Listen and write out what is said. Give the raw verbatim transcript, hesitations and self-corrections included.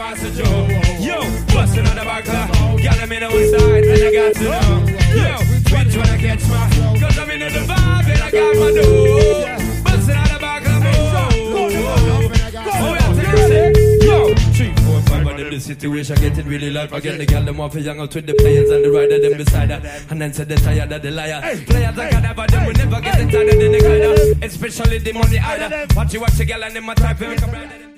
pass the joke. Yo, bustin' on the buckler. Got them in the one side, and I got to know. Yo, which one I catch my? Cause I'm in the vibe, and I got my dough. Bustin' on the buckler, oh, yeah, take a sec. Yo, three, four, five, but in the situation getting really live. Again, the girl them off a young out with the players and the rider them beside her. And then said they tired of the liar. Players are gonna, but them we never get tired of the nigga. Especially the money either. Watch you watch the girl and them my type of